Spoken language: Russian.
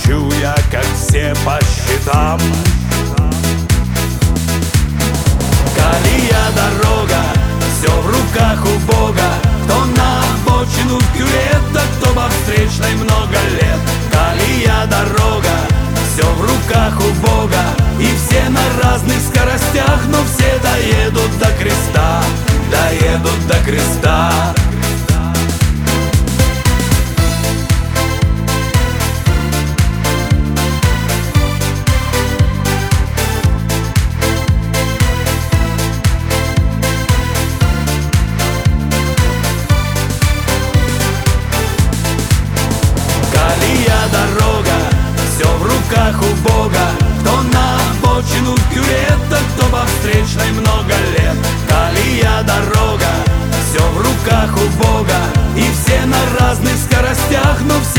плачу я, как все, по счетам. Колея, дорога, все в руках у Бога. Кто на обочину кювета, кто по встречной много лет. Колея, дорога, все в руках у Бога. И все на разных скоростях, но все доедут до креста, доедут до креста. Дорога, все в руках у Бога. Кто на обочину кювета, кто по встречной много лет. Колея, дорога, все в руках у Бога. И все на разных скоростях, но все